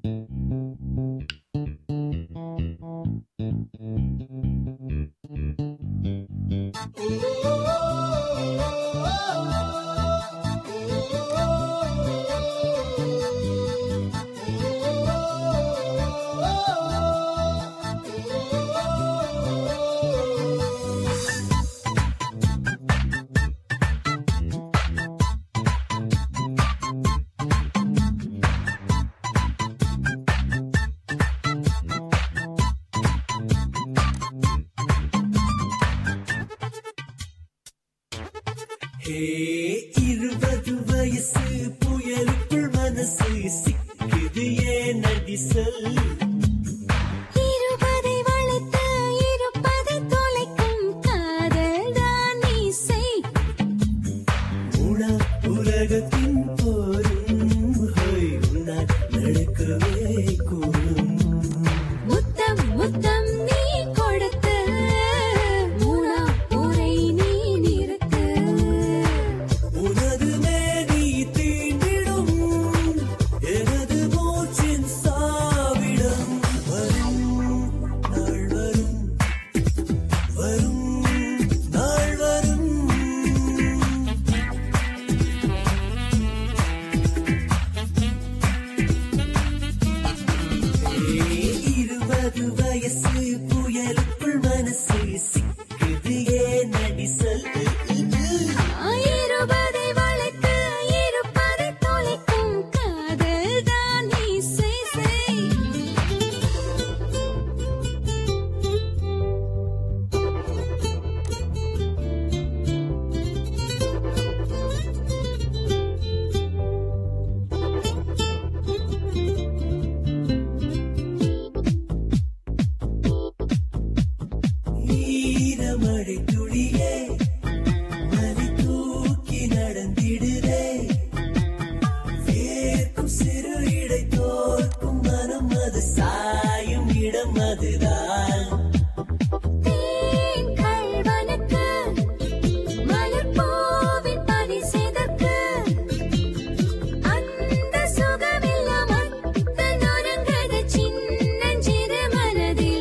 இருபது வயசு புயலுக்குள் மனசு சிக்குது ஏன் அடி சொல். இருபதை வளைத்து இருப்பதை தொலைக்கும் காதல் தான் இசை. உலகத்தின் போரும் உன்னால் நடக்கவே கூடும். முத்தம் முத்தம் நீ கொடுத்து மூணாம் முறை நீ நிறுத்து. உனது மேனி தீண்டிடும் எனது மூச்சின் சாவிடம். வரும் நாள் வரும், வரும் நாள் வரும். இருபது வயசு புயலுக்குள் மனசு சிக்குது ஏன் அடி சொல். இருபதை வளைத்து இருப்பதை தொலைக்கும் காதல் தான் இசை. ஈரமழை துளியே மலை தூக்கி நடந்திடுதே. வேர்க்கும் சிறு இடை தோற்கும் மனம் அது சாயும் இடம் அதுதான். தேன் கள்வனுக்கு மலர்பூவின் பனி செய்தற்கு அந்த சுகமெல்லாம் அத்தன் உறங்குது சின்னஞ்சிறு மனதில்.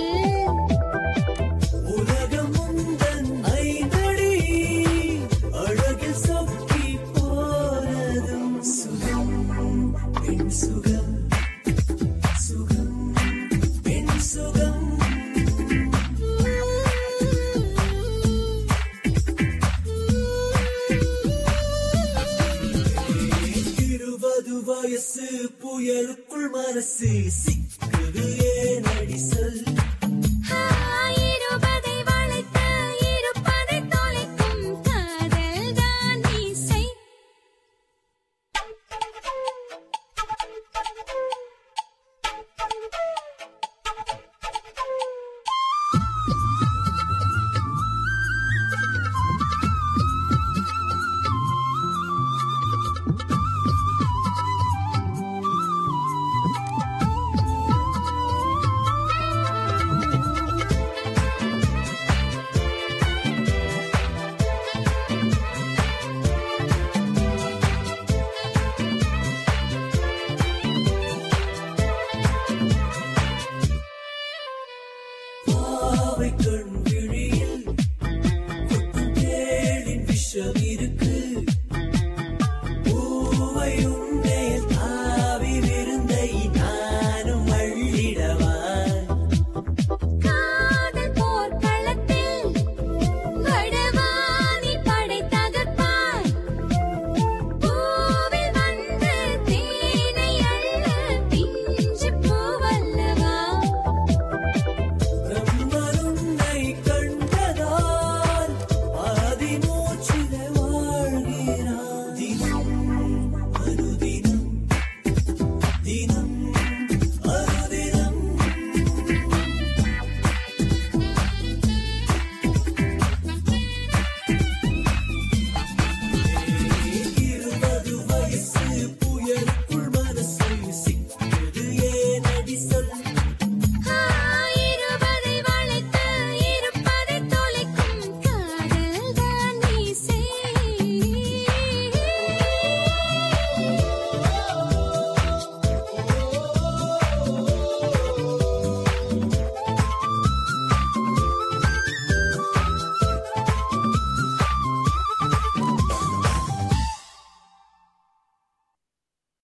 உலகம் உந்தன் ஐந்தடி அழகில் சொக்கி போனதும் சுகம் பெண் சுகம், சுகம் பெண் சுகம். இருபது வயசு புயலுக்குள் மனசு சிக்குது ஏன் அடி சொல். இருபதை வளைத்து இருப்பதை தொலைக்கும் காதல் தான் இசை. பாவை